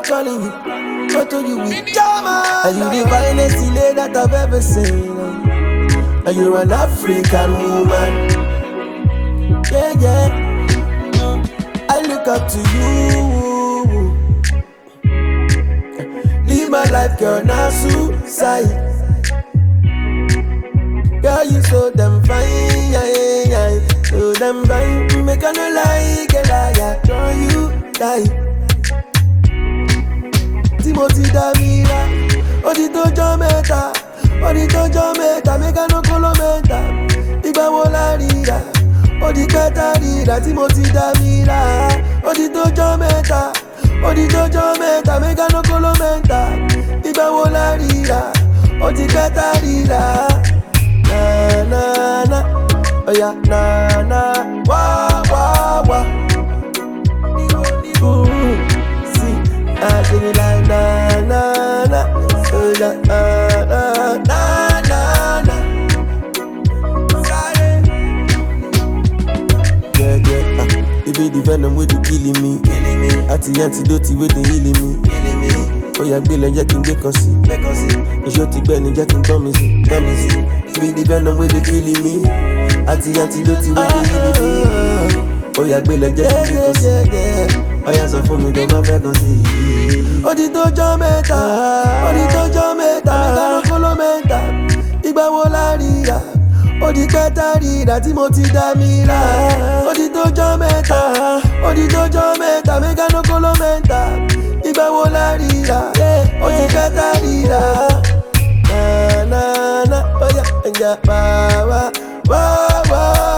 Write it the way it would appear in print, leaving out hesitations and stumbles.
calling you. What do you with Jama? Are you the finest lady that I've ever seen? Are you an African woman? Yeah, yeah. I look up to you. Live my life, girl, not suicide. Girl, you so damn fine, yeah. So damn fine, make a no lie, girl, I adore you, die. Timothy Damira, Odito Meta, make a no colomenta. Iba wola rira, Odikata rira, Timothy Damira, Odito Meta, make a no colomenta. Iba wola rira, Odikata rira. Na na na, oh yeah, na na, wah wah wah. See, I sing it like na na na, oh yeah, na na na na na. Yeah yeah, it be the venom with the killing me. At the antidote with the healing me. Oh yeah, Bill, you can get us. It's your tick belly, you can come easy. Be the venom with the killing me. At the antidote with the healing me. Oh yeah, Bill, you can get us. Oh yeah, so for me, don't go back on see. Odito Meta, Meta, Colomenta, Iba wola rira, Odikata rira, Timothy Damira, Odito Meta, Mega no Colomenta. Iba wola rira, Odikata rira. Na na na, oh yeah, yeah, wa wa wa wa.